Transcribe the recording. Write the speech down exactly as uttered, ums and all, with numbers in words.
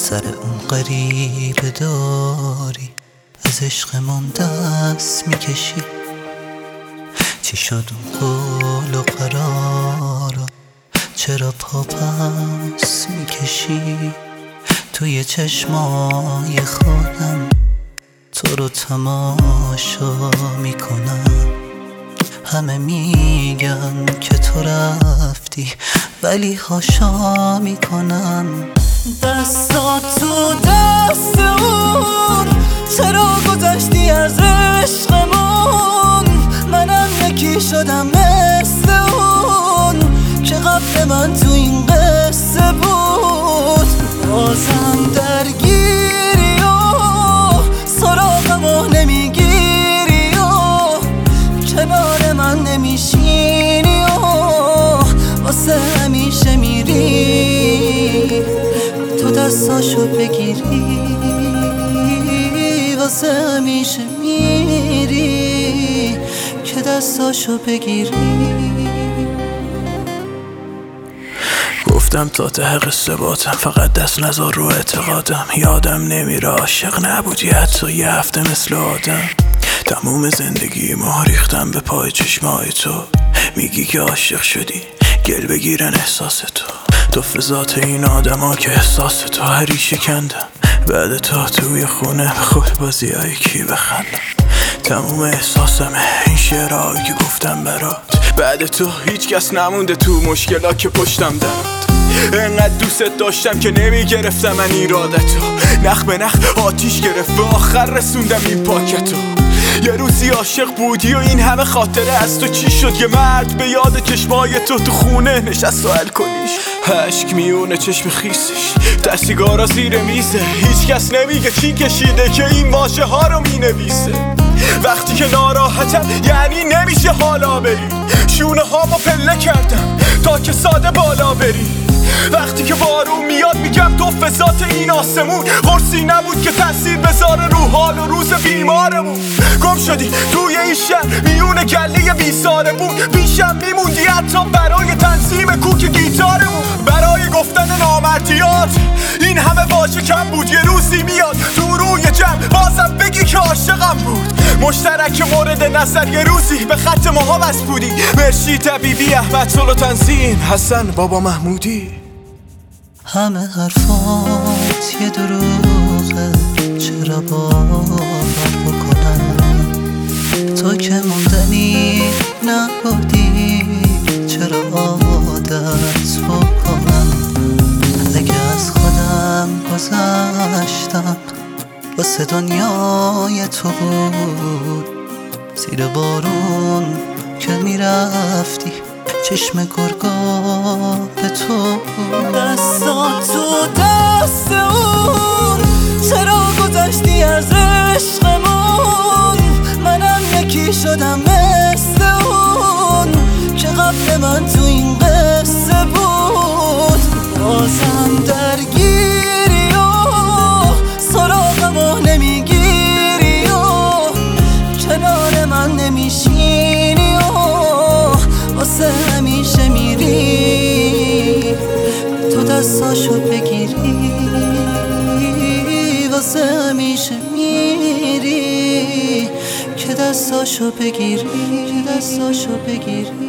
سر اون غریبه داری از عشقمون دست میکشی. چی شد اون قول و قرارا چرا پا پس میکشی؟ توی چشمای خودم تو رو تماشا میکنم. همه میگن که تو رفتی ولی هاشا میکنم. دستا تو دست اون چرا گذشتی از عشقمون؟ منم یکی شدم مثل اون که قبل من تو این قصه بود. بازم درگیری و سراغمو نمیگیری و کنار من نمیشینی و واسه همیشه میری تو دستاشو بگیری. واسه همیشه میری که دستاشو بگیری. گفتم تا ته قصه باتم فقط دست نذار رو اعتقادم. یادم نمیره عاشق نبودی حتی یه هفته مثل آدم. تموم زندگی ما ریختم به پای چشمای تو. میگی که عاشق شدی گل بگیرن احساس تو. تو فضات این آدم ها که احساس تو هری شکندم. بعد تو توی خونه به خود بازی های کی بخندم. تموم احساسمه این شعرهایی که گفتم برات. بعد تو هیچ کس نمونده تو مشکلا که پشتم درات. انقدر دوست داشتم که نمیگرفتم من ایرادتو. نخ به نخ آتیش گرفت به آخر رسوندم این پاکتو. یه روزی عاشق بودی و این همه خاطره از تو چی شد؟ یه مرد به یاد چشمای تو تو خونه نشست و حل کنیش. عشق میونه چشم خیسش تا سیگارا زیر میزه. هیچ کس نمیگه چی کشیده که این واژه ها رو مینویسه. وقتی که ناراحتم یعنی نمیشه حالا بری. شونه ها با پله کردم تا که ساده بالا بری. وقتی که بارون میاد میگم تو فضات این آسمون قرصی نبود که تاثیر بذاره رو حال و روز بیمارمون. گم شدی توی این شهر میون گله بیسارمون. پیشم میموندی حتی برای تنظیم کوک گیتارمون. برای گفتن نامردیات این همه واژه کم بود. یه روزی میاد تو روی جمع بازم بگی که عاشقم بود. مشترک مورد نظر یه روزی به خط ماها بس بودی. مرشی طبیبی احمد صلح و تنظیم حسن بابا محمودی. همه حرفات یه دروغه چرا باور بکنم؟ تو که موندنی نبودی چرا عادت بکنم؟ اگه از خودم گذشتم واسه دنیای تو بود. زیر بارون که میرفتی چشم گرگا به تو. دستا تو دست اون چرا گذشتی از عشقمون؟ منم یکی شدم مثل اون که قبل من تو این قصه بود. بازم درگیری و سراغمو نمیگیری و کنار من نمیشینی و واسه همیشه میری تو دستاشو بگیری. واسه همیشه میری که دستاشو بگیری. دستاشو بگیری.